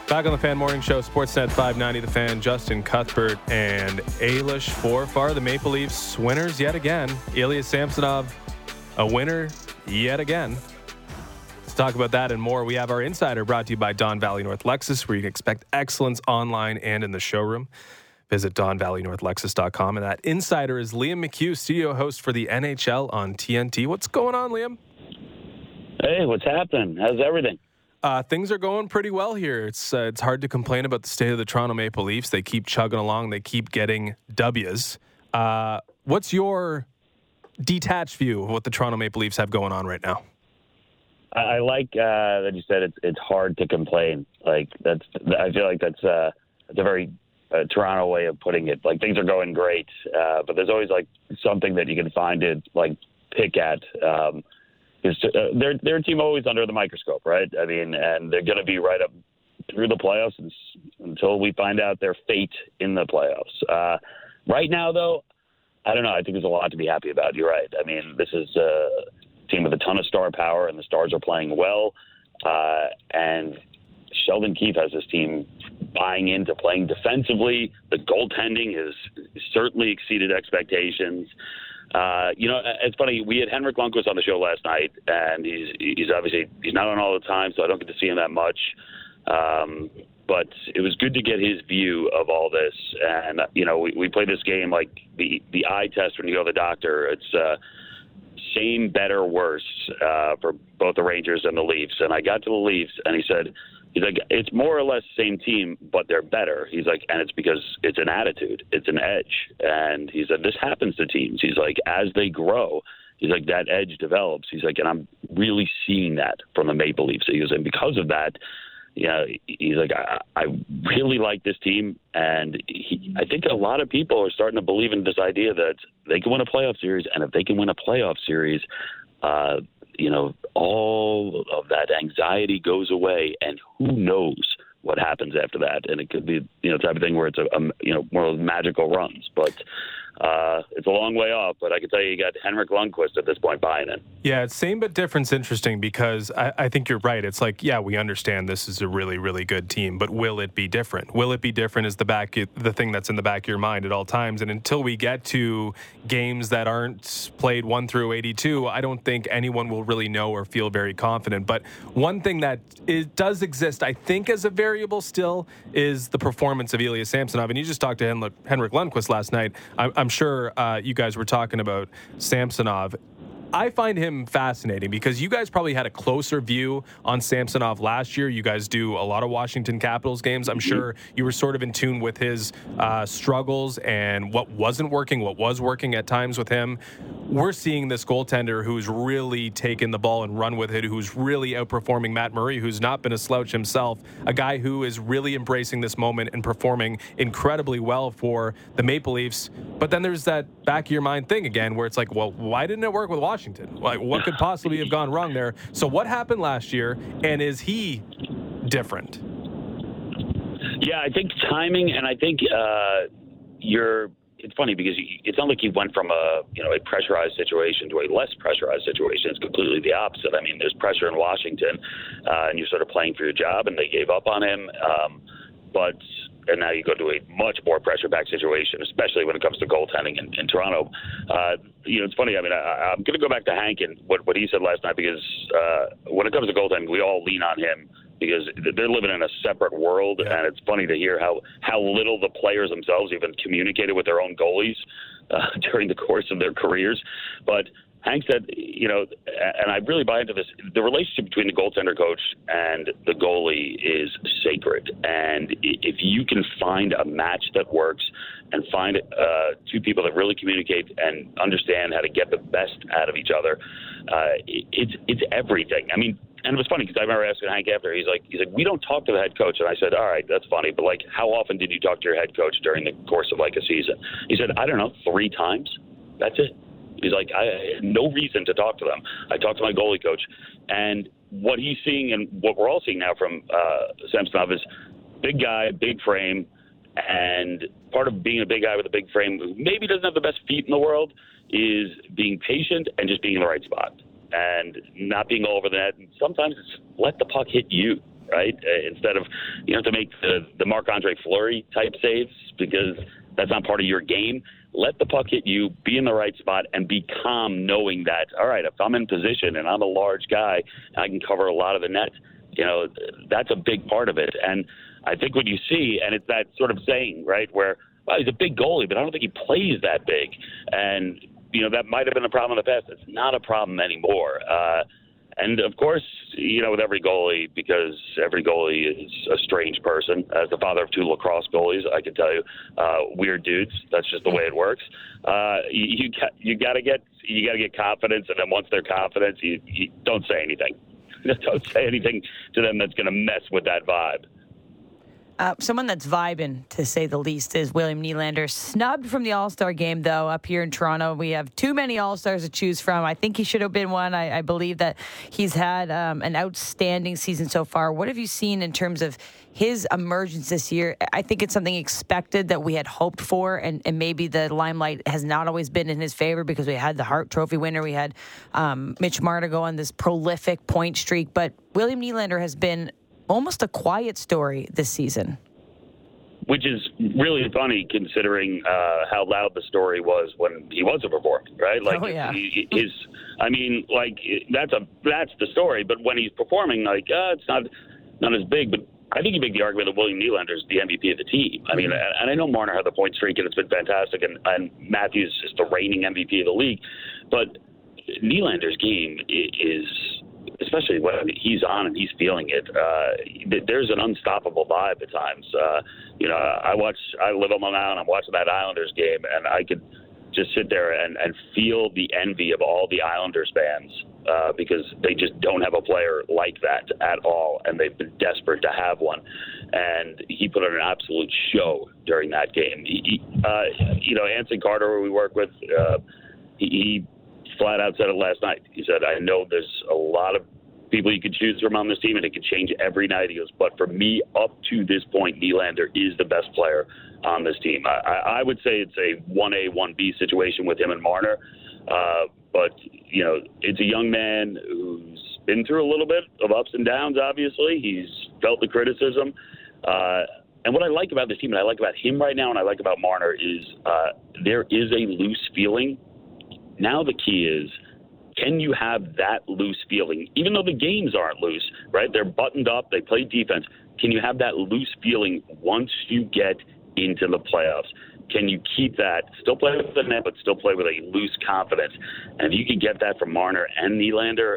Back on the Fan Morning Show, Sportsnet 590, The Fan, Justin Cuthbert and Ailish Forfar, the Maple Leafs winners yet again. Ilya Samsonov, a winner yet again. Let's talk about that and more. We have our Insider brought to you by Don Valley North Lexus, where you can expect excellence online and in the showroom. Visit DonValleyNorthLexus.com. And that Insider is Liam McHugh, studio host for the NHL on TNT. What's going on, Liam? Hey, what's happening? How's everything? Things are going pretty well here. It's hard to complain about the state of the Toronto Maple Leafs. They keep chugging along. They keep getting W's. What's your detached view of what the Toronto Maple Leafs have going on right now? I like that you said it's hard to complain. I feel like that's a very Toronto way of putting it. Like, things are going great, but there's always like something that you can find to like pick at. They're a team always under the microscope, right? I mean, and they're going to be right up through the playoffs until we find out their fate in the playoffs. Right now, though, I don't know. I think there's a lot to be happy about. You're right. I mean, this is a team with a ton of star power, and the Stars are playing well. And Sheldon Keefe has this team buying into playing defensively. The goaltending has certainly exceeded expectations. It's funny. We had Henrik Lundqvist on the show last night, and he's obviously not on all the time, so I don't get to see him that much. But it was good to get his view of all this. And we play this game like the eye test when you go to the doctor. It's same, better, worse for both the Rangers and the Leafs. And I got to the Leafs, and he's like, it's more or less the same team, but they're better. He's like, and it's because it's an attitude. It's an edge. And he said, this happens to teams. He's like, as they grow, he's like, that edge develops. He's like, and I'm really seeing that from the Maple Leafs. He goes, and because of that, he's like, I really like this team. And I think a lot of people are starting to believe in this idea that they can win a playoff series. And if they can win a playoff series, all of that anxiety goes away, and who knows what happens after that. And it could be, type of thing where it's one of those magical runs. But it's a long way off. But I can tell you got Henrik Lundqvist at this point buying it. Yeah, it's same but different's interesting because I think you're right. It's like, yeah, we understand this is a really, really good team, but will it be different? Will it be different is the thing that's in the back of your mind at all times. And until we get to games that aren't played 1 through 82, I don't think anyone will really know or feel very confident. But one thing that does exist, I think, as a variable still is the performance of Ilya Samsonov. And you just talked to Henrik Lundqvist last night. I'm sure you guys were talking about Samsonov. I find him fascinating because you guys probably had a closer view on Samsonov last year. You guys do a lot of Washington Capitals games. I'm sure you were sort of in tune with his struggles and what wasn't working, what was working at times with him. We're seeing this goaltender who's really taken the ball and run with it, who's really outperforming Matt Murray, who's not been a slouch himself, a guy who is really embracing this moment and performing incredibly well for the Maple Leafs. But then there's that back of your mind thing again where it's like, well, why didn't it work with Washington? Like, what could possibly have gone wrong there? So what happened last year, and is he different? Yeah, I think timing, and I think it's funny because it's not like he went from a pressurized situation to a less pressurized situation. It's completely the opposite. I mean, there's pressure in Washington, and you're sort of playing for your job, and they gave up on him. And now you go to a much more pressure-packed situation, especially when it comes to goaltending in Toronto. It's funny. I mean, I'm going to go back to Hank and what he said last night because when it comes to goaltending, we all lean on him because they're living in a separate world. And it's funny to hear how little the players themselves even communicated with their own goalies during the course of their careers. But Hank said, and I really buy into this, the relationship between the goaltender coach and the goalie is sacred. And if you can find a match that works and find two people that really communicate and understand how to get the best out of each other, it's everything. I mean, and it was funny because I remember asking Hank after, he's like, we don't talk to the head coach. And I said, all right, that's funny. But like, how often did you talk to your head coach during the course of like a season? He said, I don't know, 3 times. That's it. He's like, I had no reason to talk to them. I talked to my goalie coach. And what he's seeing and what we're all seeing now from Samsonov is big guy, big frame. And part of being a big guy with a big frame who maybe doesn't have the best feet in the world is being patient and just being in the right spot and not being all over the net. And sometimes it's let the puck hit you. right? Instead of, you have to make the Marc-Andre Fleury type saves because that's not part of your game. Let the puck hit you, be in the right spot, and be calm knowing that, all right, if I'm in position and I'm a large guy, I can cover a lot of the net. That's a big part of it. And I think what you see, and it's that sort of saying, right, where, well, he's a big goalie, but I don't think he plays that big. And, that might have been a problem in the past. It's not a problem anymore. And, of course, with every goalie, because every goalie is a strange person. As the father of 2 lacrosse goalies, I can tell you, weird dudes. That's just the way it works. You got to get confidence, and then once they're confident, you don't say anything. Don't say anything to them that's going to mess with that vibe. Someone that's vibing, to say the least, is William Nylander. Snubbed from the All-Star game, though, up here in Toronto. We have too many All-Stars to choose from. I think he should have been one. I believe that he's had an outstanding season so far. What have you seen in terms of his emergence this year? I think it's something expected that we had hoped for, and maybe the limelight has not always been in his favor because we had the Hart Trophy winner. We had Mitch Marner go on this prolific point streak. But William Nylander has been almost a quiet story this season. Which is really funny considering how loud the story was when he wasn't performing, right? Like, that's the story. But when he's performing, it's not as big. But I think you make the argument that William Nylander is the MVP of the team. I mean, and I know Marner had the point streak and it's been fantastic, and Matthews is the reigning MVP of the league. But Nylander's game is, especially when he's on and he's feeling it, there's an unstoppable vibe at times. I live on Long Island, I'm watching that Islanders game, and I could just sit there and feel the envy of all the Islanders fans because they just don't have a player like that at all, and they've been desperate to have one. And he put on an absolute show during that game. Anson Carter, who we work with, he flat out said it last night. He said, I know there's a lot of people you could choose from on this team, and it could change every night. He goes, but for me, up to this point, Nylander is the best player on this team. I would say it's a 1A, 1B situation with him and Marner. But, it's a young man who's been through a little bit of ups and downs, obviously. He's felt the criticism. And what I like about this team, and I like about him right now, and I like about Marner, is there is a loose feeling. Now the key is, can you have that loose feeling? Even though the games aren't loose, right? They're buttoned up. They play defense. Can you have that loose feeling once you get into the playoffs? Can you keep that, still play with the net, but still play with a loose confidence? And if you can get that from Marner and Nylander,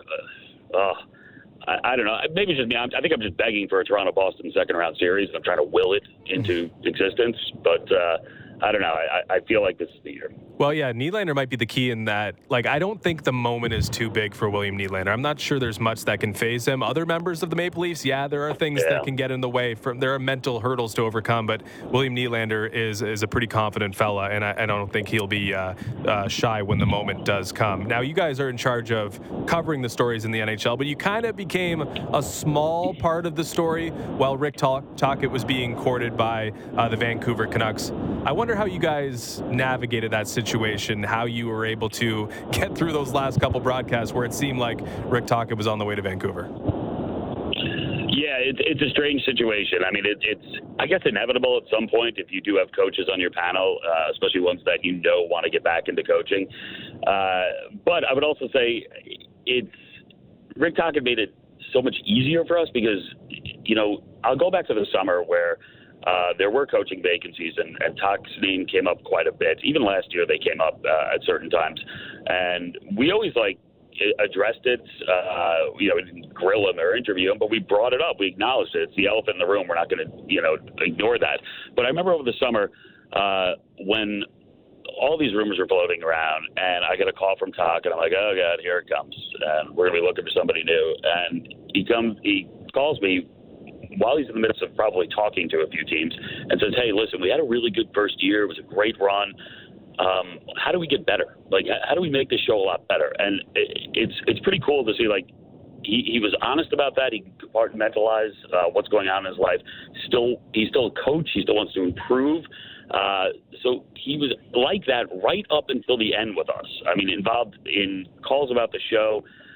I don't know. Maybe it's just me. I think I'm just begging for a Toronto-Boston second-round series, and I'm trying to will it into existence. But I don't know. I feel like this is the year. Well, yeah, Nylander might be the key in that. I don't think the moment is too big for William Nylander. I'm not sure there's much that can phase him. Other members of the Maple Leafs, there are things that can get in the way. There are mental hurdles to overcome, but William Nylander is a pretty confident fella, and I don't think he'll be shy when the moment does come. Now, you guys are in charge of covering the stories in the NHL, but you kind of became a small part of the story while Rick Tocchet was being courted by the Vancouver Canucks. I wonder how you guys navigated that situation, how you were able to get through those last couple broadcasts where it seemed like Rick Tocchet was on the way to Vancouver. Yeah, it's a strange situation. I mean, it's I guess inevitable at some point if you do have coaches on your panel, especially ones that want to get back into coaching. But I would also say Rick Tocchet made it so much easier for us because, I'll go back to the summer where there were coaching vacancies, and Tocchet's name came up quite a bit. Even last year, they came up at certain times. And we always, addressed it. We didn't grill him or interview him, but we brought it up. We acknowledged it. It's the elephant in the room. We're not going to, ignore that. But I remember over the summer when all these rumors were floating around, and I get a call from Tocchet, and I'm like, oh, God, here it comes. And we're going to be looking for somebody new. And he calls me while he's in the midst of probably talking to a few teams and says, hey, listen, we had a really good first year. It was a great run. How do we get better? How do we make this show a lot better? And it's pretty cool to see, he was honest about that. He compartmentalized what's going on in his life. He's still a coach. He still wants to improve. So he was like that right up until the end with us. I mean, involved in calls about the show.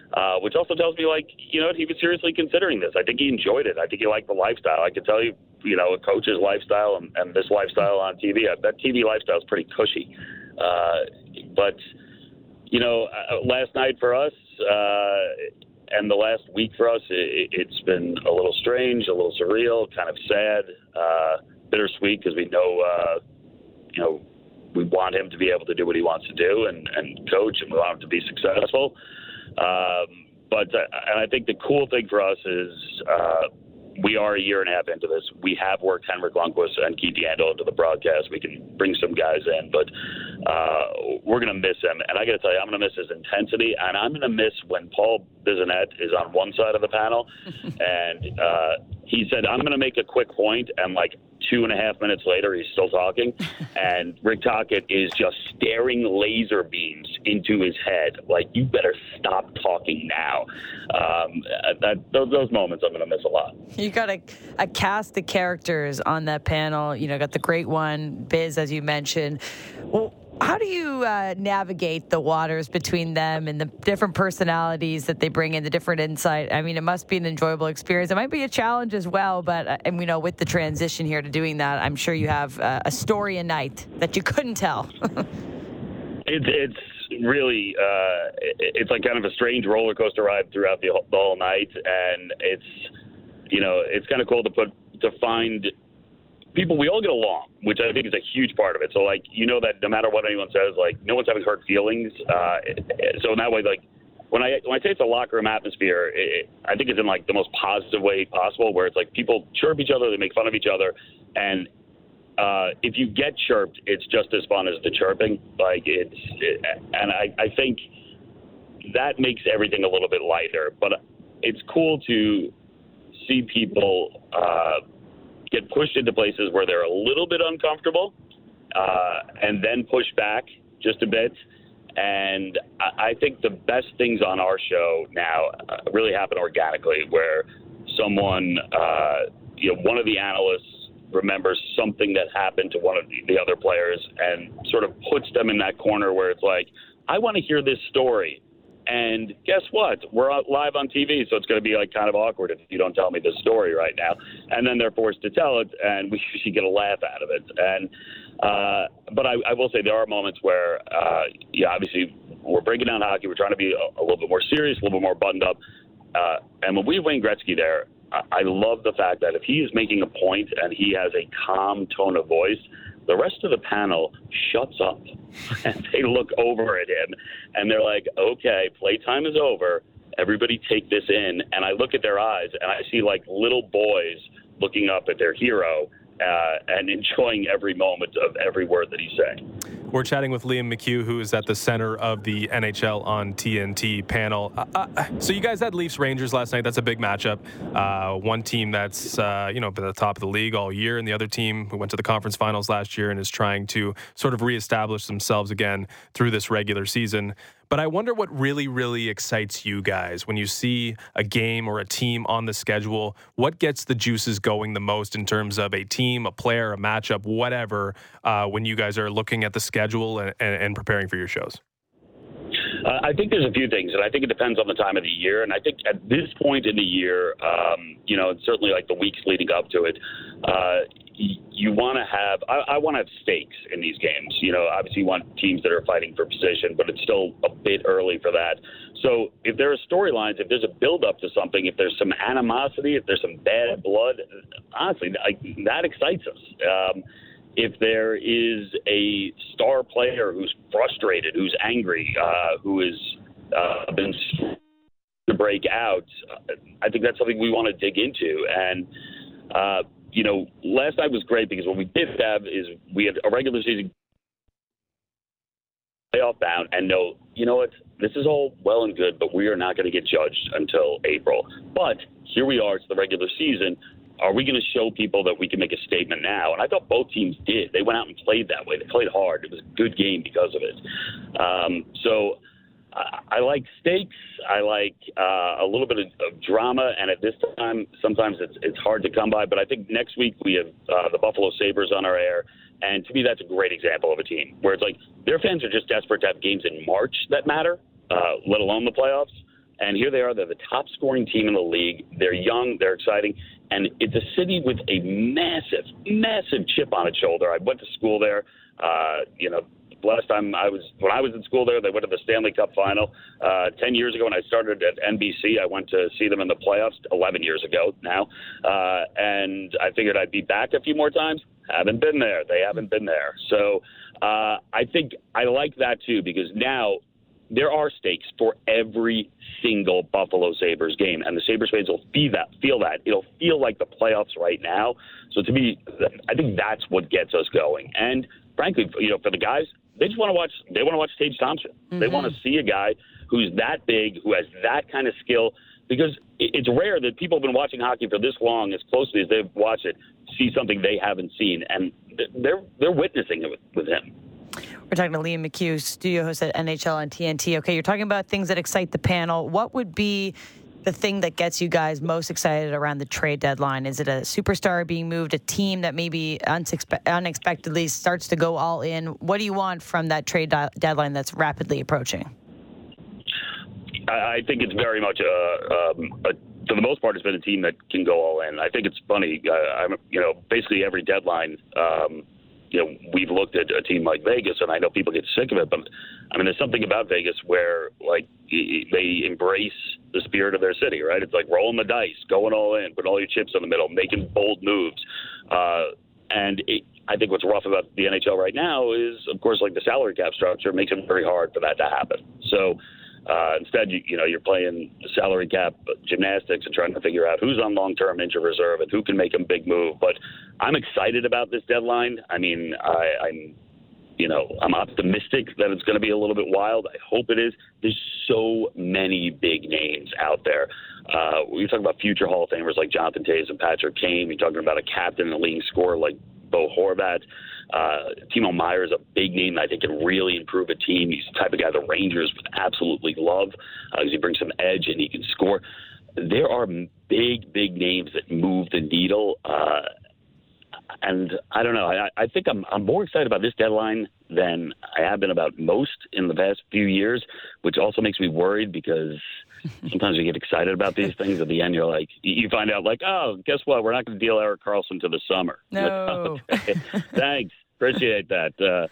which also tells me, like, he was seriously considering this. I think he enjoyed it. I think he liked the lifestyle. I can tell you, a coach's lifestyle and this lifestyle on TV, that TV lifestyle is pretty cushy. But last night for us and the last week for us, it's been a little strange, a little surreal, kind of sad, bittersweet, because we know, we want him to be able to do what he wants to do and coach, and we want him to be successful. But I think the cool thing for us is we are a year and a half into this. We have worked Henrik Lundqvist and Keith Yandel into the broadcast. We can bring some guys in, but we're going to miss him. And I got to tell you, I'm going to miss his intensity, and I'm going to miss when Paul Bissonnette is on one side of the panel, and he said, I'm going to make a quick point, and like 2.5 minutes later, he's still talking, and Rick Tocchet is just staring laser beams into his head. Like, you better stop talking now. Those moments I'm going to miss a lot. You got a cast of characters on that panel. Got the great one, Biz, as you mentioned. Well, how do you navigate the waters between them and the different personalities that they bring in, the different insight? I mean, it must be an enjoyable experience. It might be a challenge as well, but with the transition here to doing that, I'm sure you have a story a night that you couldn't tell. It's really it's like kind of a strange roller coaster ride throughout the whole night, and it's kind of cool to find people. We all get along, which I think is a huge part of it. So, like, that no matter what anyone says, like, no one's having hurt feelings. So in that way, like, when I say it's a locker room atmosphere, I think it's in like the most positive way possible, where it's like people chirp each other, they make fun of each other, and if you get chirped, it's just as fun as the chirping. Like, and I think that makes everything a little bit lighter. But it's cool to see people get pushed into places where they're a little bit uncomfortable, and then push back just a bit. And I think the best things on our show now really happen organically, where someone, one of the analysts remembers something that happened to one of the other players and sort of puts them in that corner where it's like, I want to hear this story. And guess what? We're live on TV, so it's going to be like kind of awkward if you don't tell me this story right now. And then they're forced to tell it, and we usually get a laugh out of it. And but I will say there are moments where, obviously we're breaking down hockey. We're trying to be a little bit more serious, a little bit more buttoned up. And when we have Wayne Gretzky there, I love the fact that if he is making a point and he has a calm tone of voice, the rest of the panel shuts up and they look over at him and they're like, okay, playtime is over. Everybody take this in. And I look at their eyes and I see like little boys looking up at their hero and enjoying every moment of every word that he's saying. We're chatting with Liam McHugh, who is at the center of the NHL on TNT panel. So you guys had Leafs-Rangers last night. That's a big matchup. One team that's, been at the top of the league all year, and the other team who went to the conference finals last year and is trying to sort of reestablish themselves again through this regular season. But I wonder what really, really excites you guys when you see a game or a team on the schedule. What gets the juices going the most in terms of a team, a player, a matchup, whatever, when you guys are looking at the schedule and preparing for your shows? I think there's a few things, and I think it depends on the time of the year. And I think at this point in the year, and certainly like the weeks leading up to it, you want to have – I want to have stakes in these games. Obviously you want teams that are fighting for position, but it's still a bit early for that. So if there are storylines, if there's a build-up to something, if there's some animosity, if there's some bad blood, honestly, that excites us. If there is a star player who's frustrated, who's angry, who has been to break out, I think that's something we want to dig into. And, last night was great because what we did have is we had a regular season playoff bound and you know what, this is all well and good, but we are not going to get judged until April. But here we are, it's the regular season. Are we going to show people that we can make a statement now? And I thought both teams did. They went out and played that way. They played hard. It was a good game because of it. So I like stakes. I like a little bit of drama. And at this time, sometimes it's hard to come by. But I think next week we have the Buffalo Sabres on our air. And to me, that's a great example of a team where it's like their fans are just desperate to have games in March that matter, let alone the playoffs. And here they are. They're the top-scoring team in the league. They're young. They're exciting. And it's a city with a massive, massive chip on its shoulder. I went to school there. Last time when I was in school there, they went to the Stanley Cup final. 10 years ago when I started at NBC, I went to see them in the playoffs 11 years ago now. And I figured I'd be back a few more times. Haven't been there. They haven't been there. So I think I like that too, because now there are stakes for every single Buffalo Sabres game, and the Sabres fans will feel that. It'll feel like the playoffs right now. So to me, I think that's what gets us going. And frankly, for the guys, they just want to watch. They want to watch Tage Thompson. Mm-hmm. They want to see a guy who's that big, who has that kind of skill. Because it's rare that people have been watching hockey for this long, as closely as they've watched it, see something they haven't seen, and they're witnessing it with him. We're talking to Liam McHugh, studio host at NHL on TNT. Okay, you're talking about things that excite the panel. What would be the thing that gets you guys most excited around the trade deadline? Is it a superstar being moved, a team that maybe unexpectedly starts to go all in? What do you want from that trade deadline that's rapidly approaching? I think it's very much for the most part, it's been a team that can go all in. I think it's funny. Basically every deadline, we've looked at a team like Vegas, and I know people get sick of it, but I mean, there's something about Vegas where they embrace the spirit of their city, right? It's like rolling the dice, going all in, putting all your chips in the middle, making bold moves. I think what's rough about the NHL right now is, of course, like the salary cap structure makes it very hard for that to happen. So instead, you're playing the salary cap gymnastics and trying to figure out who's on long-term injured reserve and who can make a big move. But I'm excited about this deadline. I mean, I'm optimistic that it's going to be a little bit wild. I hope it is. There's so many big names out there. You're talking about future Hall of Famers like Jonathan Toews and Patrick Kane. You're talking about a captain and a leading scorer like Bo Horvat. Timo Meier is a big name that I think can really improve a team. He's the type of guy the Rangers would absolutely love because he brings some edge and he can score. There are big, big names that move the needle. And I don't know. I think I'm more excited about this deadline than I have been about most in the past few years, which also makes me worried because sometimes you get excited about these things. At the end, you're like, you find out like, oh, guess what? We're not going to deal Erik Karlsson to the summer. No. Okay. Thanks. Appreciate that.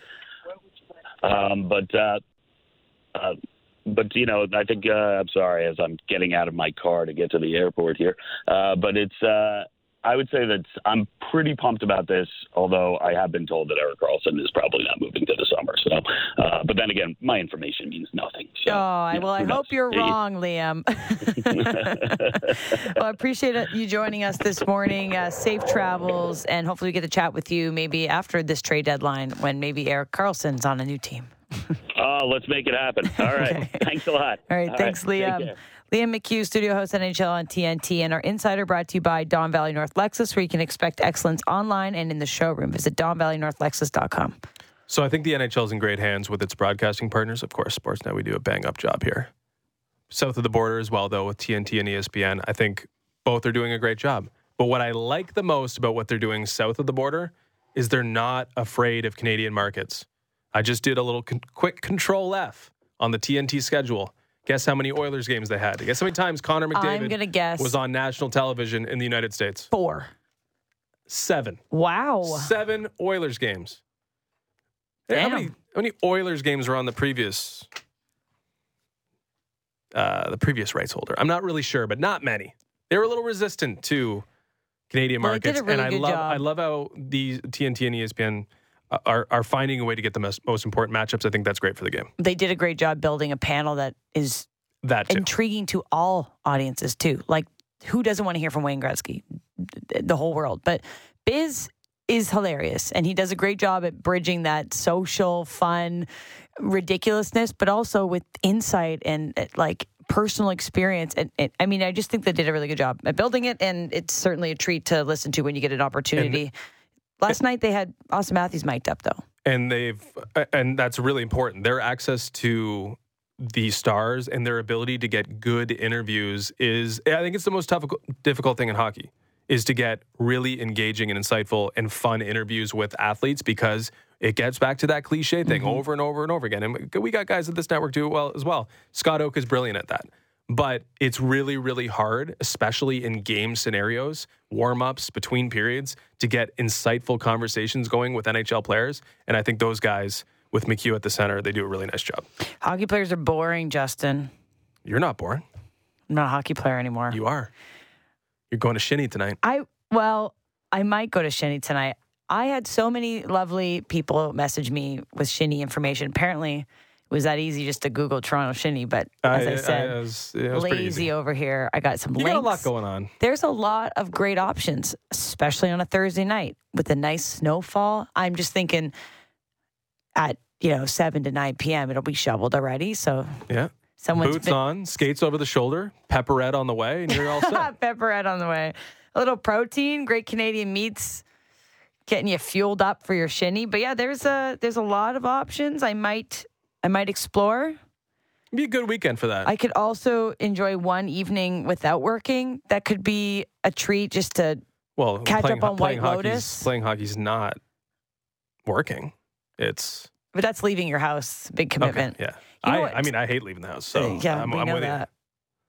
But I think I'm sorry as I'm getting out of my car to get to the airport here. But it's I would say that I'm pretty pumped about this, although I have been told that Erik Karlsson is probably not moving to the summer. So, but then again, my information means nothing. So, I hope you're wrong, Liam. Well, I appreciate you joining us this morning. Safe travels, and hopefully we get to chat with you maybe after this trade deadline when maybe Erik Karlsson's on a new team. Let's make it happen. All right. Okay. Thanks a lot. All right. Thanks, Liam. Liam McHugh, studio host NHL on TNT, and our insider brought to you by Don Valley North Lexus, where you can expect excellence online and in the showroom. Visit DonValleyNorthLexus.com. So I think the NHL is in great hands with its broadcasting partners. Of course, Sportsnet, we do a bang-up job here. South of the border as well, though, with TNT and ESPN. I think both are doing a great job. But what I like the most about what they're doing south of the border is they're not afraid of Canadian markets. I just did a little quick Control F on the TNT schedule. Guess how many Oilers games they had? Guess how many times Connor McDavid was on national television in the United States? 4. 7. Wow. 7 Oilers games. Damn. How many Oilers games were on the previous rights holder? I'm not really sure, but not many. They were a little resistant to Canadian markets. They did a really good job. I love how the TNT and ESPN are finding a way to get the most important matchups. I think that's great for the game. They did a great job building a panel that is intriguing to all audiences, too. Like, who doesn't want to hear from Wayne Gretzky? The whole world. But Biz is hilarious, and he does a great job at bridging that social, fun, ridiculousness, but also with insight and, personal experience. And I just think they did a really good job at building it, and it's certainly a treat to listen to when you get an opportunity. Last night they had Austin Matthews mic'd up, though. And that's really important. Their access to the stars and their ability to get good interviews I think it's the most difficult thing in hockey, is to get really engaging and insightful and fun interviews with athletes, because it gets back to that cliche thing over and over and over again. And we got guys at this network do it well as well. Scott Oak is brilliant at that. but it's really, really hard, especially in game scenarios, warm-ups, between periods, to get insightful conversations going with NHL players. And I think those guys, with McHugh at the center, they do a really nice job. Hockey players are boring, Justin. You're not boring. I'm not a hockey player anymore. You are. You're going to Shinny tonight. I might go to Shinny tonight. I had so many lovely people message me with Shinny information. Apparently, it was that easy just to Google Toronto Shinny, but as I said, it was pretty easy. lazy over here. I got some links. You got a lot going on. There's a lot of great options, especially on a Thursday night with a nice snowfall. I'm just thinking at 7 to 9 p.m. it'll be shoveled already. So yeah, boots on, skates over the shoulder, pepperette on the way, and you're all set. Pepperette on the way. A little protein, great Canadian meats, getting you fueled up for your Shinny. But yeah, there's a lot of options. I might explore. It'd be a good weekend for that. I could also enjoy one evening without working. That could be a treat just to catch up on White Lotus. Playing hockey's not working. But that's leaving your house. Big commitment. Okay, yeah. I hate leaving the house. So yeah, I'm with that. you.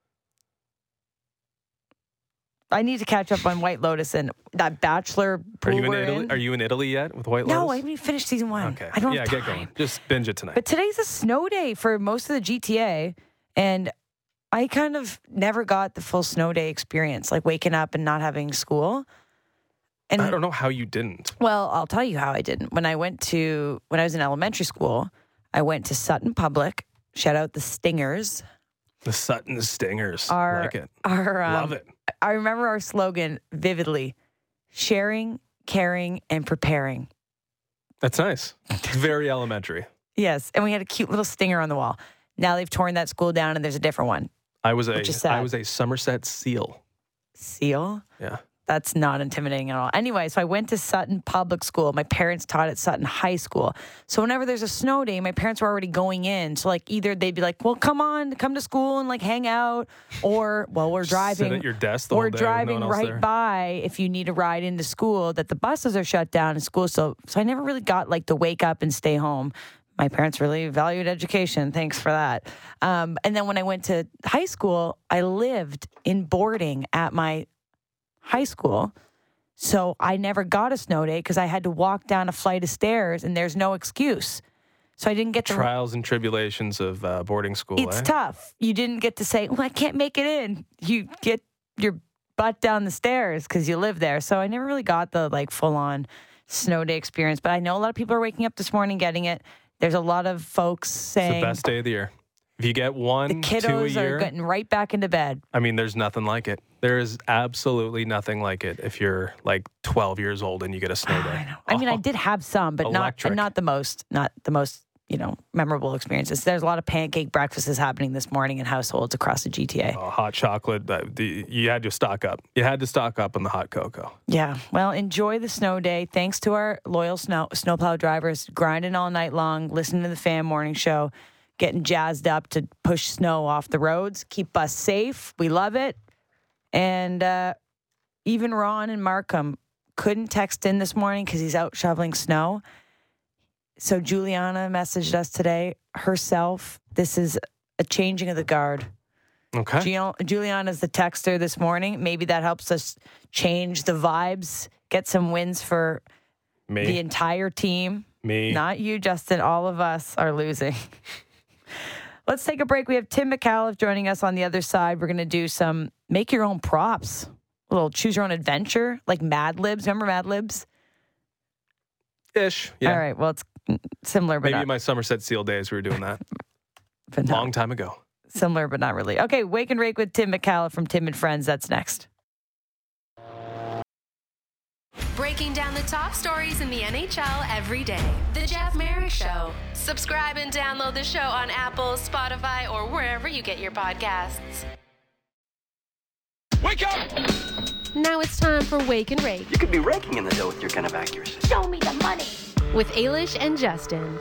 I need to catch up on White Lotus and that Bachelor pool Are you in Italy yet with White Lotus? No, I haven't even finished season 1. Okay. I don't have time. Get going. Just binge it tonight. But today's a snow day for most of the GTA, and I kind of never got the full snow day experience, like waking up and not having school. And I don't know how you didn't. Well, I'll tell you how I didn't. When I was in elementary school, I went to Sutton Public. Shout out the Stingers. The Sutton Stingers. Like it. Love it. I remember our slogan vividly: sharing, caring, and preparing. That's nice. It's very elementary. Yes, and we had a cute little stinger on the wall. Now they've torn that school down, and there's a different one. I was a Somerset Seal. Seal? Yeah. That's not intimidating at all. Anyway, so I went to Sutton Public School. My parents taught at Sutton High School. So whenever there's a snow day, my parents were already going in. So either they'd be like, well, come to school and hang out. Or, well, we're driving. Sit at your desk the whole day. We're driving no one else right there. by if you need a ride into school, that the buses are shut down in school. So I never really got to wake up and stay home. My parents really valued education. Thanks for that. And then when I went to high school, I lived in boarding at my high school. So I never got a snow day because I had to walk down a flight of stairs and there's no excuse. So I didn't get to... Trials and tribulations of boarding school. It's tough. You didn't get to say, well, I can't make it in. You get your butt down the stairs because you live there. So I never really got the full-on snow day experience. But I know a lot of people are waking up this morning getting it. There's a lot of folks saying... It's the best day of the year. If you get 1, 2 a year... The kiddos are getting right back into bed. I mean, there's nothing like it. There is absolutely nothing like it if you're 12 years old and you get a snow day. I know. I mean, I did have some, but not the most memorable experiences. There's a lot of pancake breakfasts happening this morning in households across the GTA. Hot chocolate. You had to stock up. You had to stock up on the hot cocoa. Yeah. Well, enjoy the snow day. Thanks to our loyal snowplow drivers grinding all night long, listening to the Fan Morning Show, getting jazzed up to push snow off the roads. Keep us safe. We love it. And even Ron and Markham couldn't text in this morning because he's out shoveling snow. So Juliana messaged us today herself. This is a changing of the guard. Okay. Juliana's the texter this morning. Maybe that helps us change the vibes, get some wins for the entire team. Me. Not you, Justin. All of us are losing. Let's take a break. We have Tim McAuliffe joining us on the other side. We're going to do some make your own props, a little choose your own adventure, like Mad Libs. Remember Mad Libs? Ish. Yeah. All right. Well, it's similar, but maybe not. My Somerset Seal days we were doing that. But long time ago. Similar, but not really. Okay. Wake and Rake with Tim McAuliffe from Tim and Friends. That's next. Breaking down the top stories in the NHL every day. The Jeff Merrick Show. Subscribe and download the show on Apple, Spotify, or wherever you get your podcasts. Wake up! Now it's time for Wake and Rake. You could be raking in the dough with your kind of accuracy. Show me the money. With Ailish and Justin.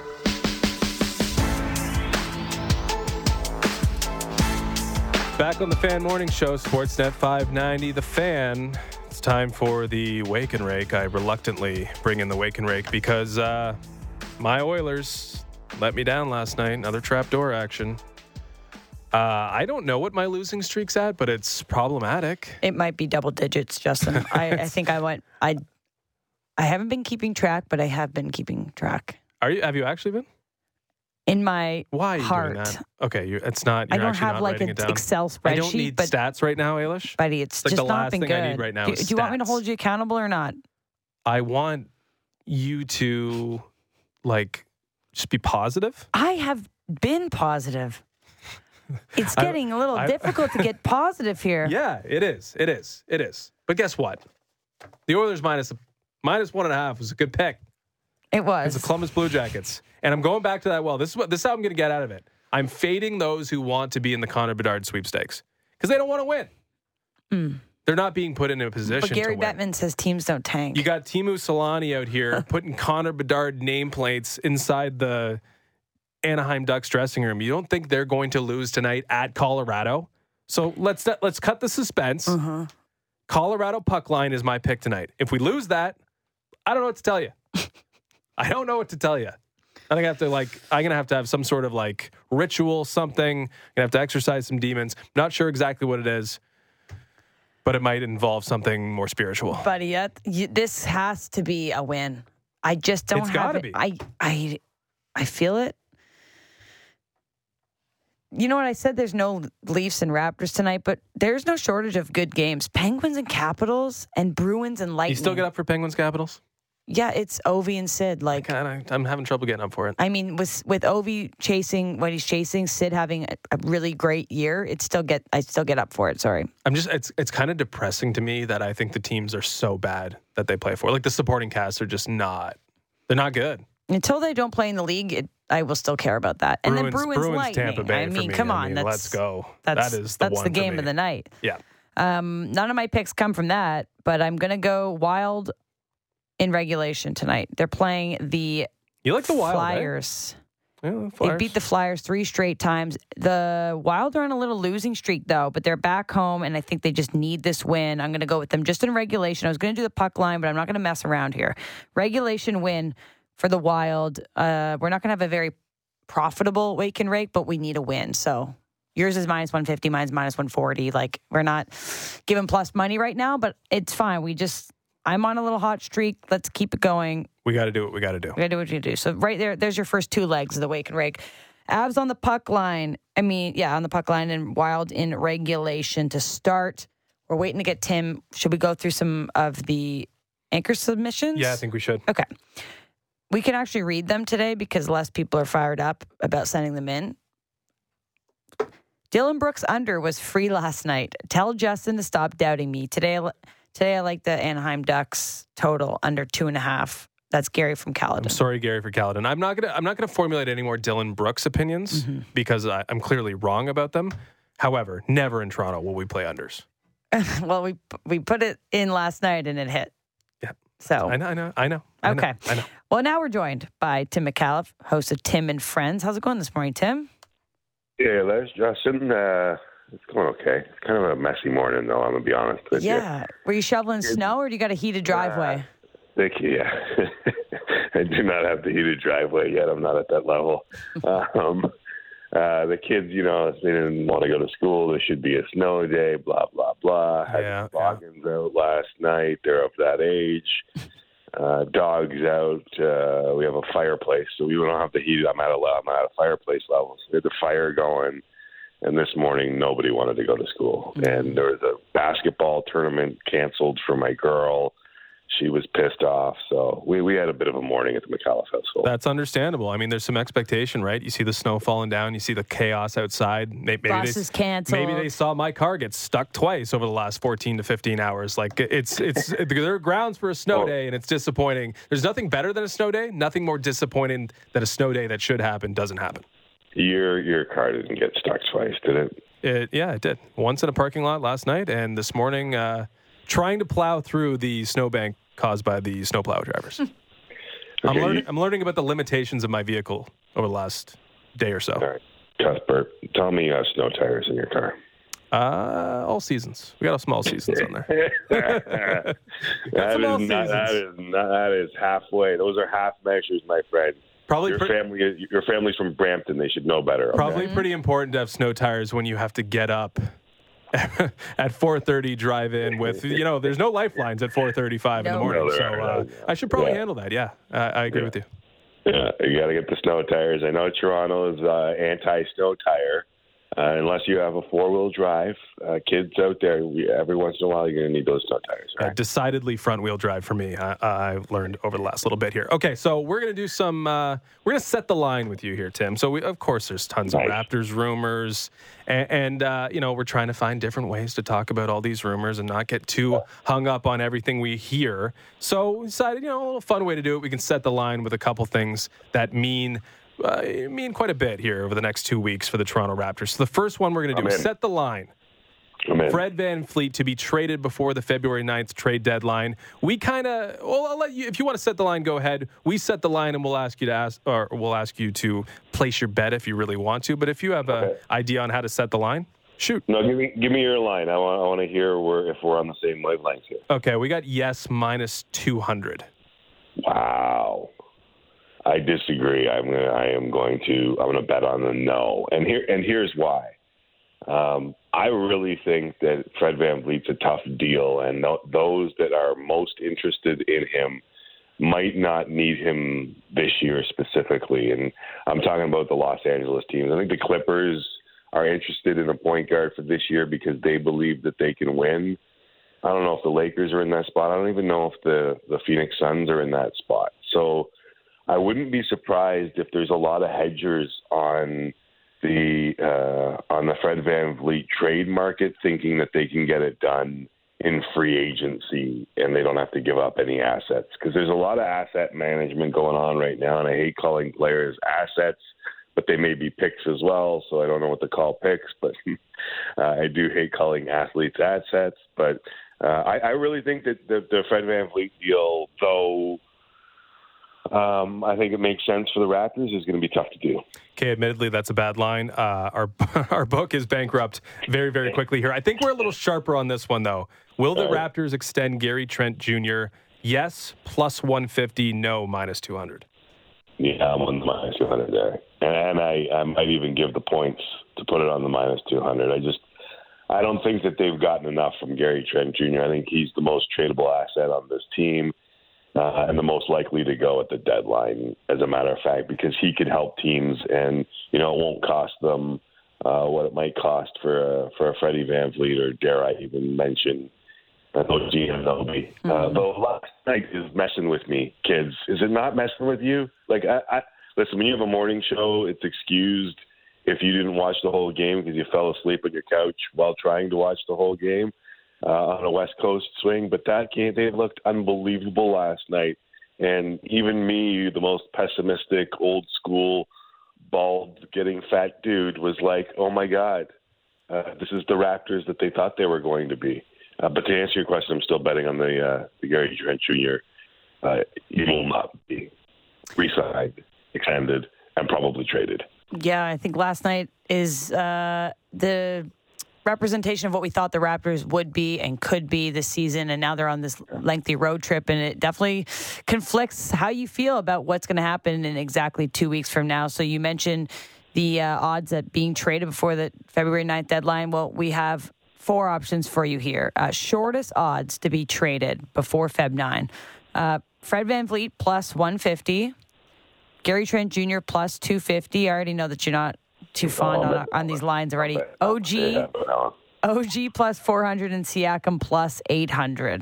Back on the Fan Morning Show, Sportsnet 590, The Fan. It's time for the Wake and Rake. I reluctantly bring in the Wake and Rake because my Oilers let me down last night. Another trapdoor action. I don't know what my losing streak's at, but it's problematic. It might be double digits, Justin. I think I haven't been keeping track, but I have been keeping track. Have you actually been? In my Why are you heart. doing that? Okay, it's not. You're I don't actually have not like writing an it down. Excel spreadsheet. I don't need stats right now, Ailish. Buddy, it's like just the not last been thing good. I need right now Do is you want me to stats. hold you accountable or not? I want you to just be positive. I have been positive. It's getting a little difficult to get positive here. Yeah, it is. It is. It is. But guess what? The Oilers minus 1.5 was a good pick. It was. It's the Columbus Blue Jackets. And I'm going back to that well. This is how I'm going to get out of it. I'm fading those who want to be in the Connor Bedard sweepstakes because they don't want to win. They're not being put in a position But Gary to win. Bettman says teams don't tank. You got Teemu Solani out here putting Connor Bedard nameplates inside the Anaheim Ducks dressing room. You don't think they're going to lose tonight at Colorado? So let's cut the suspense. Colorado puck line is my pick tonight. If we lose that, I don't know what to tell you. I don't know what to tell you. I think I'm going to have some sort of ritual, something. I'm going to have to exercise some demons. Not sure exactly what it is, but it might involve something more spiritual. Buddy, this has to be a win. I just don't It's have gotta it. be. I feel it. You know what I said? There's no Leafs and Raptors tonight, but there's no shortage of good games. Penguins and Capitals and Bruins and Lightning. You still get up for Penguins Capitals? Yeah, it's Ovi and Sid. I'm having trouble getting up for it. I mean, with Ovi chasing what he's chasing, Sid having a really great year, I still get up for it. Sorry. It's kind of depressing to me that I think the teams are so bad that they play for. The supporting cast are just not. They're not good. Until they don't play in the league, I will still care about that. And then Bruins Lightning. Tampa Bay I mean, for me. come on, let's go. That's the game for of me. the night. Yeah. None of my picks come from that, but I'm going to go Wild in regulation tonight. They're playing the You like the Wild, Flyers. Eh? Yeah, the They Flyers. beat the Flyers 3 straight times. The Wild are on a little losing streak, though, but they're back home, and I think they just need this win. I'm going to go with them just in regulation. I was going to do the puck line, but I'm not going to mess around here. Regulation win for the Wild. We're not going to have a very profitable wake and rake, but we need a win. So yours is minus 150, mine's minus 140. We're not giving plus money right now, but it's fine. I'm on a little hot streak. Let's keep it going. We got to do what we got to do. We got to do what you do. So right there's your first 2 legs of the wake and rake. Avs on the puck line. On the puck line, and Wild in regulation to start. We're waiting to get Tim. Should we go through some of the anchor submissions? Yeah, I think we should. Okay. We can actually read them today because less people are fired up about sending them in. Dylan Brooks under was free last night. Tell Justin to stop doubting me. Today I like the Anaheim Ducks total under 2.5. That's Gary from Caledon. I'm sorry, Gary, for Caledon. I'm not gonna formulate any more Dylan Brooks opinions because I'm clearly wrong about them. However, never in Toronto will we play unders. Well, we put it in last night and it hit. Yeah. So I know. Okay. I know. Well, now we're joined by Tim McAuliffe, host of Tim and Friends. How's it going this morning, Tim? Yeah, Les, Justin, it's going okay. It's kind of a messy morning, though, I'm going to be honest with you. Yeah. Were you shoveling snow or do you got a heated driveway? Yeah. I do not have the heated driveway yet. I'm not at that level. The kids, they didn't want to go to school. There should be a snow day, blah, blah, blah. Had boggins out last night. They're of that age. Dogs out. We have a fireplace, so we don't have the heat. I'm at a fireplace level. So we had the fire going. And this morning, nobody wanted to go to school. And there was a basketball tournament canceled for my girl. She was pissed off. So we had a bit of a morning at the McAuliffe household. That's understandable. I mean, there's some expectation, right? You see the snow falling down. You see the chaos outside. Maybe Bus is canceled. Maybe they saw my car get stuck twice over the last 14 to 15 hours. There are grounds for a snow day, and it's disappointing. There's nothing better than a snow day. Nothing more disappointing than a snow day that should happen doesn't happen. Your car didn't get stuck twice, did it? It did. Once in a parking lot last night, and this morning trying to plow through the snowbank caused by the snowplow drivers. Okay, I'm learning about the limitations of my vehicle over the last day or so. All right. Cuthbert, tell me you have snow tires in your car. All seasons. We got a small seasons on there. That is halfway. Those are half measures, my friend. Probably your family's from Brampton. They should know better. Okay? Probably pretty important to have snow tires when you have to get up at 4:30, drive in with, there's no lifelines at 4:35 in the morning. So I should probably handle that. Yeah, I agree with you. Yeah, you got to get the snow tires. I know Toronto is anti-snow tire. Unless you have a four-wheel drive, kids out there, every once in a while, you're going to need those snow tires. Right? Decidedly front-wheel drive for me. I've learned over the last little bit here. Okay, so we're going to do some. We're going to set the line with you here, Tim. So of course, there's tons of Raptors rumors, and we're trying to find different ways to talk about all these rumors and not get too hung up on everything we hear. So we decided, a little fun way to do it. We can set the line with a couple things that mean quite a bit here over the next 2 weeks for the Toronto Raptors. So the first one we're going to do is set the line. Fred VanVleet to be traded before the February 9th trade deadline. We I'll let you, if you want to set the line, go ahead. We set the line and we'll ask you to place your bet if you really want to. But if you have an idea on how to set the line, shoot. No, give me your line. I want to hear if we're on the same wavelength here. Okay, we got yes minus 200. Wow. I disagree. I'm going to bet on the no, and here's why. I really think that Fred VanVleet's a tough deal, and those that are most interested in him might not need him this year specifically. And I'm talking about the Los Angeles teams. I think the Clippers are interested in a point guard for this year because they believe that they can win. I don't know if the Lakers are in that spot. I don't even know if the Phoenix Suns are in that spot. So I wouldn't be surprised if there's a lot of hedgers on the Fred VanVleet trade market thinking that they can get it done in free agency and they don't have to give up any assets, because there's a lot of asset management going on right now, and I hate calling players assets, but they may be picks as well, so I don't know what to call picks, but I do hate calling athletes assets. But I really think that the Fred VanVleet deal, though I think it makes sense for the Raptors, is going to be tough to do. Okay, admittedly, that's a bad line. Our book is bankrupt very, very quickly here. I think we're a little sharper on this one, though. Will the Raptors extend Gary Trent Jr.? Yes, plus 150. No, minus 200. Yeah, I'm on the minus 200 there. And I might even give the points to put it on the minus 200. I don't think that they've gotten enough from Gary Trent Jr. I think he's the most tradable asset on this team. And the most likely to go at the deadline, as a matter of fact, because he could help teams, and it won't cost them what it might cost for a Freddie VanVleet, or dare I even mention OG Anunoby. Though last night is messing with me, kids. Is it not messing with you? Like, listen, when you have a morning show, it's excused if you didn't watch the whole game because you fell asleep on your couch while trying to watch the whole game. On a West Coast swing, but that game, they looked unbelievable last night. And even me, the most pessimistic, old school, bald, getting fat dude, was like, oh my God, this is the Raptors that they thought they were going to be. But to answer your question, I'm still betting on the Gary Trent Jr. He will not be re-signed, extended, and probably traded. Yeah, I think last night is the representation of what we thought the Raptors would be and could be this season, and now they're on this lengthy road trip, and it definitely conflicts how you feel about what's going to happen in exactly 2 weeks from now. So you mentioned the odds at being traded before the February 9th deadline. Well, we have 4 options for you here. Shortest odds to be traded before Feb 9. Fred VanVleet plus 150. Gary Trent Jr. plus 250. I already know that you're not too fond on these lines already. OG plus 400 and Siakam plus 800.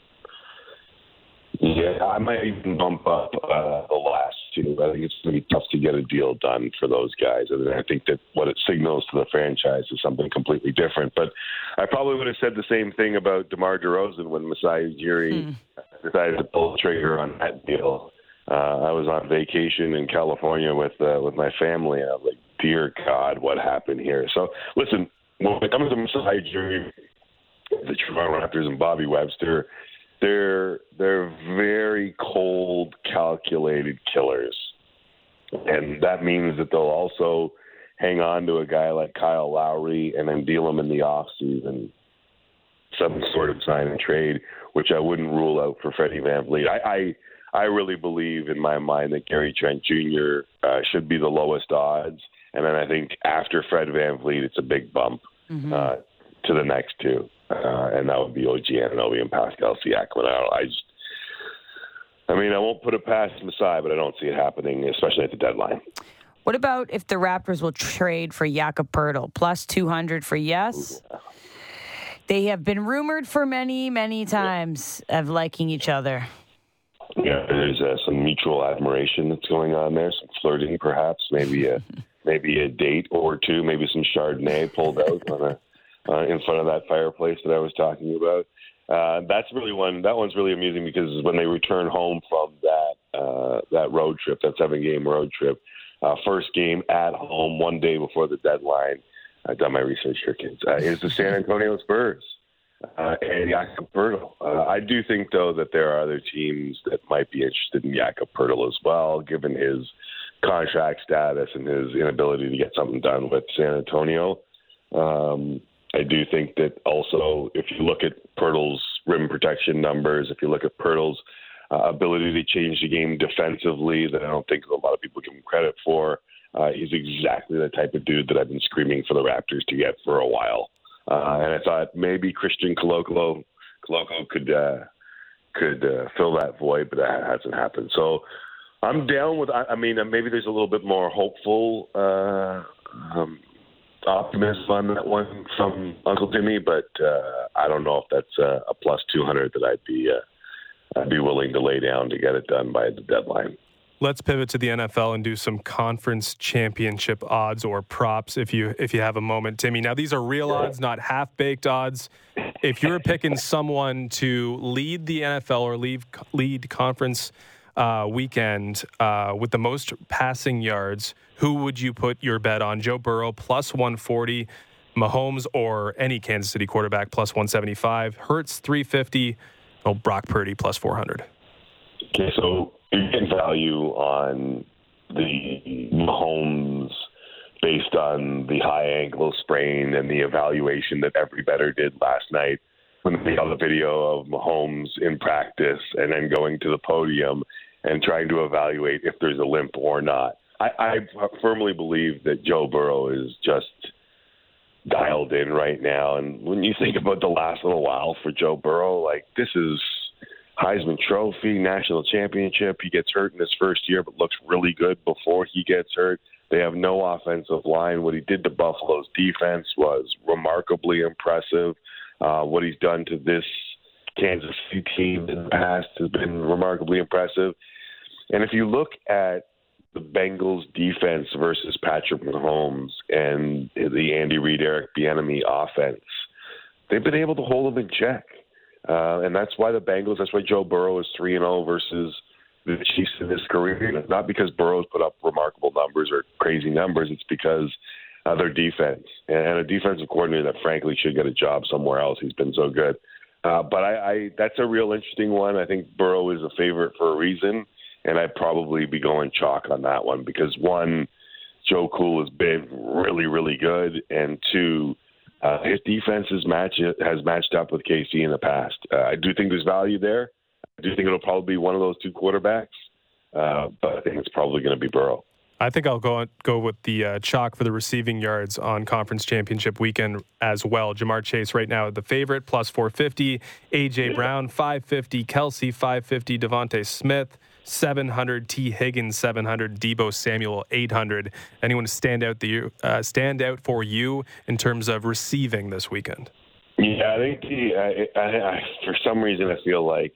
Yeah, I might even bump up the last two. I think it's going to be tough to get a deal done for those guys. And I think that what it signals to the franchise is something completely different. But I probably would have said the same thing about DeMar DeRozan when Masai Ujiri decided to pull the trigger on that deal. I was on vacation in California with my family, and I was like, dear God, what happened here? So, listen, when it comes to Masai Ujiri, the Toronto Raptors, and Bobby Webster, they're very cold, calculated killers. And that means that they'll also hang on to a guy like Kyle Lowry and then deal him in the offseason, some sort of sign and trade, which I wouldn't rule out for Freddie VanVleet. I I really believe in my mind that Gary Trent Jr. Should be the lowest odds. And then I think after Fred VanVleet, it's a big bump to the next two. And that would be OG Anunoby and Pascal Siakam. I won't put it past Masai, but I don't see it happening, especially at the deadline. What about if the Raptors will trade for Jakob Poeltl? Plus 200 for yes. Ooh. They have been rumored for many, many times of liking each other. Yeah, there's some mutual admiration that's going on there, some flirting perhaps, maybe a date or two, maybe some Chardonnay pulled out in front of that fireplace that I was talking about. That's really that one's really amusing because when they return home from that road trip, that 7-game road trip, first game at home, 1 day before the deadline. I've done my research here, kids. Is the San Antonio Spurs and Jakob Poeltl. I do think, though, that there are other teams that might be interested in Jakob Poeltl as well, given his contract status and his inability to get something done with San Antonio. I do think that also, if you look at Poeltl's rim protection numbers, if you look at Poeltl's ability to change the game defensively, that I don't think a lot of people give him credit for, he's exactly the type of dude that I've been screaming for the Raptors to get for a while. And I thought maybe Christian Koloko could fill that void, but that hasn't happened. So I'm down with. Maybe there's a little bit more hopeful optimism on that one from Uncle Timmy, but I don't know if that's a plus 200 that I'd be willing to lay down to get it done by the deadline. Let's pivot to the NFL and do some conference championship odds or props if you have a moment, Timmy. Now, these are real odds, not half-baked odds. If you're picking someone to lead the NFL or lead conference weekend with the most passing yards, who would you put your bet on? Joe Burrow, plus 140. Mahomes or any Kansas City quarterback, plus 175. Hurts, 350. Brock Purdy, plus 400. Okay, so you're getting value on the Mahomes based on the high ankle sprain and the evaluation that every bettor did last night when they saw the video of Mahomes in practice and then going to the podium and trying to evaluate if there's a limp or not. I firmly believe that Joe Burrow is just dialed in right now. And when you think about the last little while for Joe Burrow, like this is Heisman Trophy, national championship. He gets hurt in his first year, but looks really good before he gets hurt. They have no offensive line. What he did to Buffalo's defense was remarkably impressive. What he's done to this Kansas City team in the past has been remarkably impressive. And if you look at the Bengals defense versus Patrick Mahomes and the Andy Reid, Eric Bieniemy offense, they've been able to hold them in check. And that's why that's why Joe Burrow is 3-0 versus the Chiefs in his career. It's not because Burrow's put up remarkable numbers or crazy numbers. It's because of their defense and a defensive coordinator that frankly should get a job somewhere else. He's been so good. But that's a real interesting one. I think Burrow is a favorite for a reason. And I'd probably be going chalk on that one because, one, Joe Cool has been really, really good. And two, his defense has matched up with KC in the past. I do think there's value there. I do think it'll probably be one of those two quarterbacks. But I think it's probably going to be Burrow. I think I'll go with the chalk for the receiving yards on conference championship weekend as well. Jamar Chase right now the favorite, plus 450. A.J. Brown, 550. Kelsey, 550. Devontae Smith, 700. T. Higgins, 700. Deebo Samuel, 800. Anyone stand out for you in terms of receiving this weekend? Yeah, I think for some reason I feel like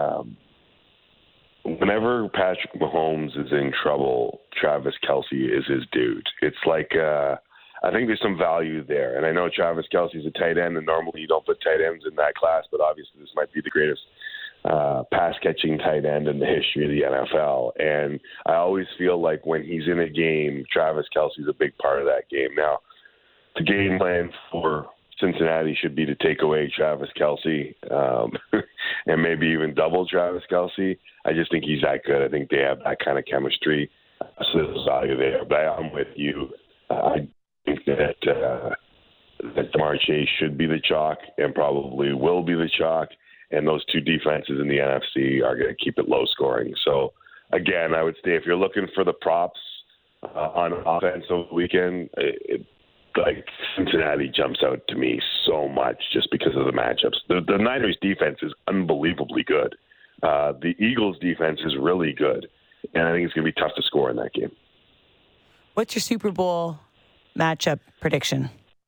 whenever Patrick Mahomes is in trouble, Travis Kelce is his dude. It's like I think there's some value there. And I know Travis Kelce's a tight end, and normally you don't put tight ends in that class, but obviously this might be the greatest pass-catching tight end in the history of the NFL. And I always feel like when he's in a game, Travis Kelce's a big part of that game. Now, the game plan for Cincinnati should be to take away Travis Kelce and maybe even double Travis Kelce. I just think he's that good. I think they have that kind of chemistry. So there's value there. But I'm with you. I think that Jamar Chase should be the chalk and probably will be the chalk. and those two defenses in the NFC are going to keep it low scoring. So, again, I would say if you're looking for the props on offense over the weekend, like Cincinnati jumps out to me so much just because of the matchups. The Niners defense is unbelievably good. The Eagles defense is really good, and I think it's going to be tough to score in that game. What's your Super Bowl matchup prediction?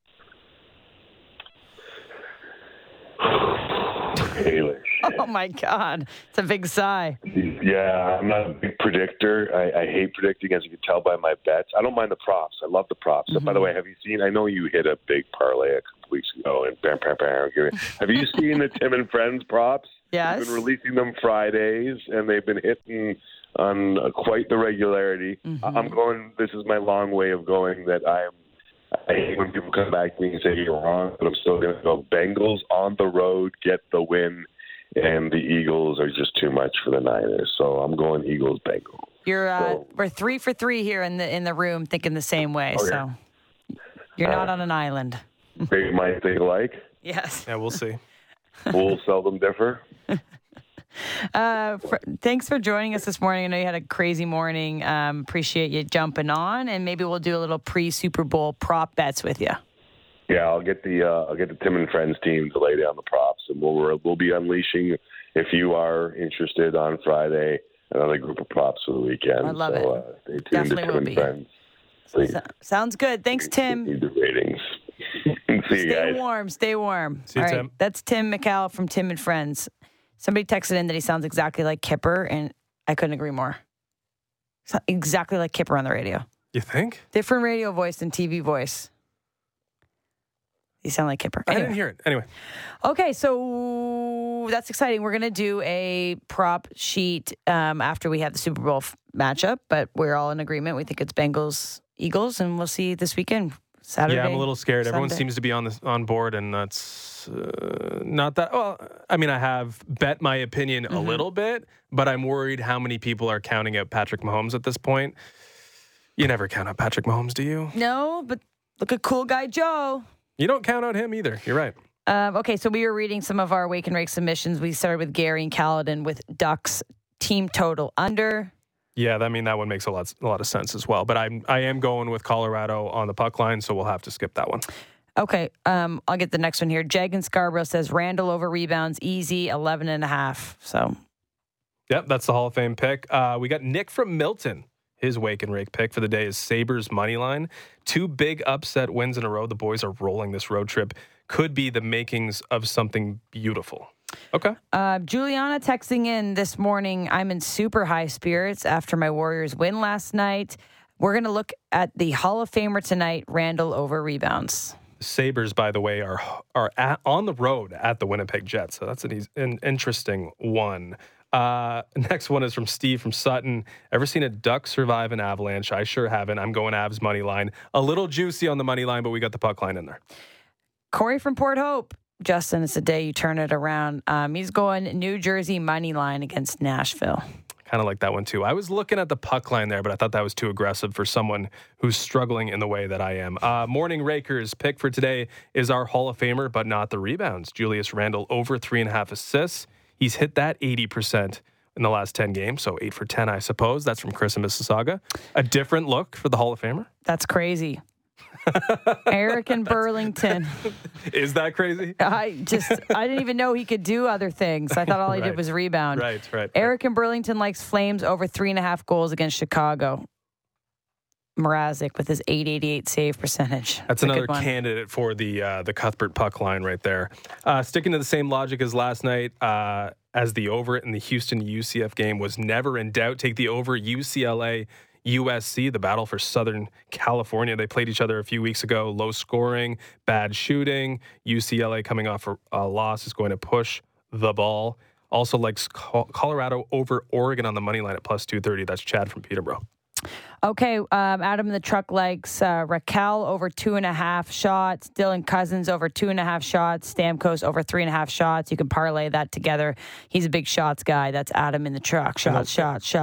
Taylor. Oh, my God. It's a big sigh. Yeah, I'm not a big predictor. I hate predicting, as you can tell by my bets. I don't mind the props. I love the props. Mm-hmm. By the way, have you seen, I know you hit a big parlay a couple weeks ago. And have you seen the Tim and Friends props? Yes. They've been releasing them Fridays, and they've been hitting on quite the regularity. Mm-hmm. This is my long way of going that I hate when people come back to me and say you're wrong, but I'm still going to go Bengals on the road, get the win, and the Eagles are just too much for the Niners. So I'm going Eagles-Bengals. We're 3 for 3 here in the room thinking the same way. Okay. So you're not on an island. They might think alike. Yes. Yeah, we'll see. We'll seldom differ. Thanks for joining us this morning. I know you had a crazy morning. Appreciate you jumping on, and maybe we'll do a little pre-Super Bowl prop bets with you. Yeah, I'll get the Tim and Friends team to lay down the props, and we'll be unleashing, if you are interested, on Friday another group of props for the weekend. I love it. Stay tuned Definitely to Tim and Friends. Sounds good. Thanks, Tim. Need the ratings. See you guys. Stay warm. See you, Tim. That's Tim McCall from Tim and Friends. Somebody texted in that he sounds exactly like Kipper, and I couldn't agree more. Exactly like Kipper on the radio. You think? Different radio voice than TV voice. You sound like Kipper. Anyway. I didn't hear it. Anyway. Okay, so that's exciting. We're going to do a prop sheet after we have the Super Bowl matchup, but we're all in agreement. We think it's Bengals-Eagles, and we'll see this weekend. Saturday. Yeah, I'm a little scared. Sunday. Everyone seems to be on board, and that's not that. Well, I mean, I have bet my opinion a little bit, but I'm worried how many people are counting out Patrick Mahomes at this point. You never count out Patrick Mahomes, do you? No, but look at cool guy Joe. You don't count out him either. You're right. Okay, so we were reading some of our Wake and Rake submissions. We started with Gary and Caledon with Ducks team total under. Yeah, I mean, that one makes a lot of sense as well. But I am going with Colorado on the puck line, so we'll have to skip that one. Okay, I'll get the next one here. Jag and Scarborough says Randall over rebounds, easy, 11.5. So, yep, that's the Hall of Fame pick. We got Nick from Milton. His Wake and Rake pick for the day is Sabres money line. 2 big upset wins in a row. The boys are rolling this road trip. Could be the makings of something beautiful. Okay. Juliana texting in this morning, I'm in super high spirits after my Warriors win last night. We're going to look at the Hall of Famer tonight, Randall over rebounds. Sabres, by the way, are on the road at the Winnipeg Jets. So that's an interesting one. Next one is from Steve from Sutton. Ever seen a duck survive an avalanche? I sure haven't. I'm going Avs money line. A little juicy on the money line, but we got the puck line in there. Corey from Port Hope. Justin, it's the day you turn it around. He's going New Jersey money line against Nashville. Kind of like that one, too. I was looking at the puck line there, but I thought that was too aggressive for someone who's struggling in the way that I am. Morning Rakers pick for today is our Hall of Famer, but not the rebounds. Julius Randle over 3.5 assists. He's hit that 80% in the last 10 games, so 8 for 10, I suppose. That's from Chris in Mississauga. A different look for the Hall of Famer. That's crazy. Eric in Burlington. Is that crazy? I didn't even know he could do other things. I thought all he did was rebound. Right. Eric in Burlington likes Flames over 3.5 goals against Chicago. Mrazek with his .888 save percentage. That's another candidate for the Cuthbert puck line right there. Sticking to the same logic as last night, as the over in the Houston UCF game was never in doubt. Take the over UCLA USC, the battle for Southern California. They played each other a few weeks ago. Low scoring, bad shooting. UCLA coming off a loss is going to push the ball. Also likes Colorado over Oregon on the money line at plus 230. That's Chad from Peterborough. Okay, Adam in the truck likes Raquel over 2.5 shots. Dylan Cousins over 2.5 shots. Stamkos over 3.5 shots. You can parlay that together. He's a big shots guy. That's Adam in the truck. Shots.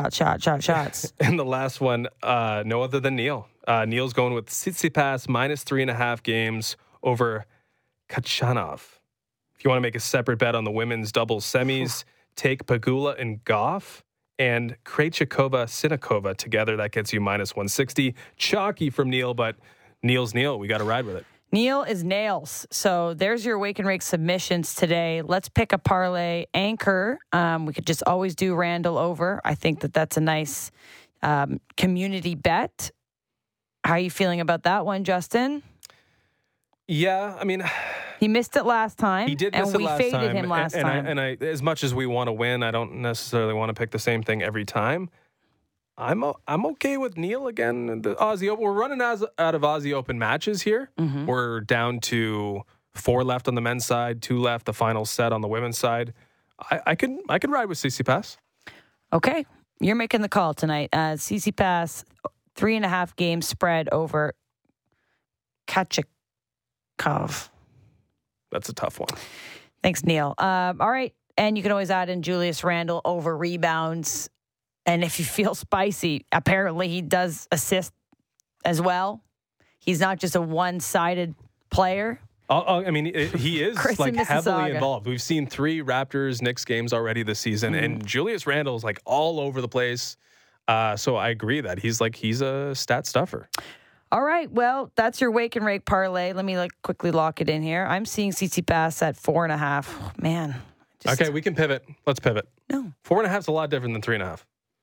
And the last one, no other than Neil. Neil's going with Tsitsipas minus 3.5 games over Kachanov. If you want to make a separate bet on the women's doubles semis, take Pegula and Goff and Krejcikova-Sinikova together. That gets you minus 160. Chalky from Neil, but Neil's Neil. We got to ride with it. Neil is nails. So there's your Wake and Rake submissions today. Let's pick a parlay anchor. We could just always do Randall over. I think that's a nice community bet. How are you feeling about that one, Justin? Yeah, I mean, he missed it last time. He did miss it last time. And we faded him last time. And I, as much as we want to win, I don't necessarily want to pick the same thing every time. I'm okay with Neil again. The Aussie Open. We're running out of Aussie Open matches here. Mm-hmm. We're down to 4 left on the men's side, 2 left. The final set on the women's side. I could ride with Tsitsipas. Okay, you're making the call tonight. Tsitsipas 3.5 game spread over Krejcikov. That's a tough one. Thanks, Neil. All right, and you can always add in Julius Randle over rebounds. And if you feel spicy, apparently he does assist as well. He's not just a one-sided player. I mean, he is like heavily involved. We've seen 3 Raptors Knicks games already this season, and Julius Randle is like all over the place. So I agree that he's a stat stuffer. All right, well, that's your Wake and Rake parlay. Let me quickly lock it in here. I'm seeing Tsitsipas at 4.5. Oh, man. Okay, we can pivot. Let's pivot. No. 4.5 is a lot different than 3.5.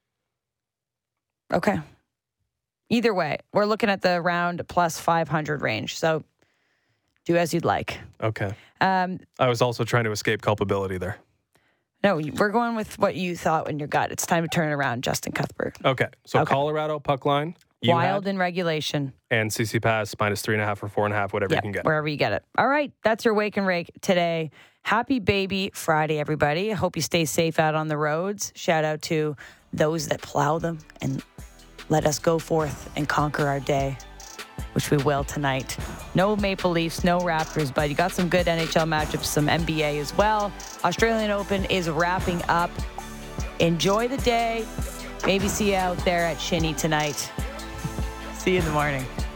Okay. Either way, we're looking at the round plus 500 range. So do as you'd like. Okay. I was also trying to escape culpability there. No, we're going with what you thought in your gut. It's time to turn it around, Justin Cuthbert. Okay. So Colorado puck line. Wild in regulation. And Tsitsipas minus 3.5 or 4.5, whatever you can get. Wherever you get it. All right. That's your Wake and Rake today. Happy Baby Friday, everybody. I hope you stay safe out on the roads. Shout out to those that plow them and let us go forth and conquer our day, which we will tonight. No Maple Leafs, no Raptors, but you got some good NHL matchups, some NBA as well. Australian Open is wrapping up. Enjoy the day. Maybe see you out there at Shinny tonight. See you in the morning.